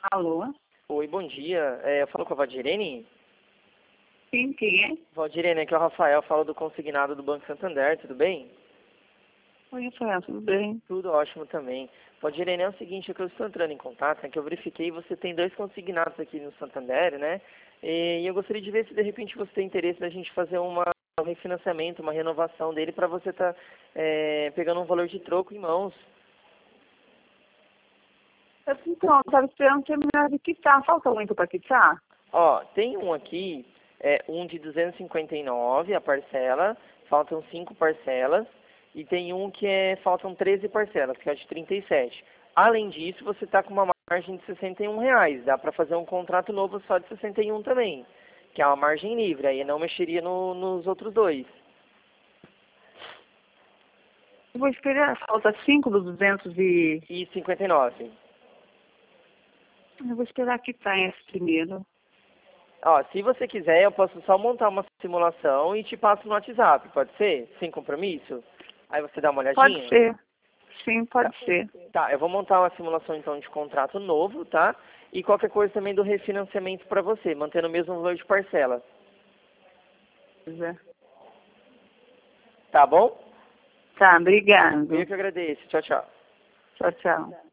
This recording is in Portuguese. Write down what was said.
Alô? Oi, bom dia. Eu falo com a Valdirene? Sim, quem é? Valdirene, aqui é o Rafael, falo do consignado do Banco Santander, tudo bem? Oi, Rafael, tudo bem? Tudo ótimo também. Valdirene, é o seguinte, é que eu estou entrando em contato, é que eu verifiquei, você tem 2 consignados aqui no Santander, né? E eu gostaria de ver se de repente você tem interesse da gente fazer um refinanciamento, uma renovação dele para você estar pegando um valor de troco em mãos. Então, eu estava esperando terminar de quitar. Falta muito para quitar? Ó, tem um aqui, um de 259 a parcela, faltam 5 parcelas, e tem um que faltam 13 parcelas, que é o de 37. Além disso, você está com uma margem de R$ 61, dá para fazer um contrato novo só de 61 também, que é uma margem livre, aí não mexeria nos outros dois. Eu vou esperar. Falta 5 dos 200 e... E 59. Eu vou esperar quitar esse primeiro. Ó, se você quiser, eu posso só montar uma simulação e te passo no WhatsApp, pode ser? Sem compromisso? Aí você dá uma Pode olhadinha? ser. Sim, Tá. pode ser. Tá, eu vou montar uma simulação então de contrato novo, tá? E qualquer coisa também do refinanciamento para você, mantendo o mesmo valor de parcela. Pois é. Tá bom? Tá, obrigado. Eu que agradeço. Tchau, tchau. Tchau, tchau.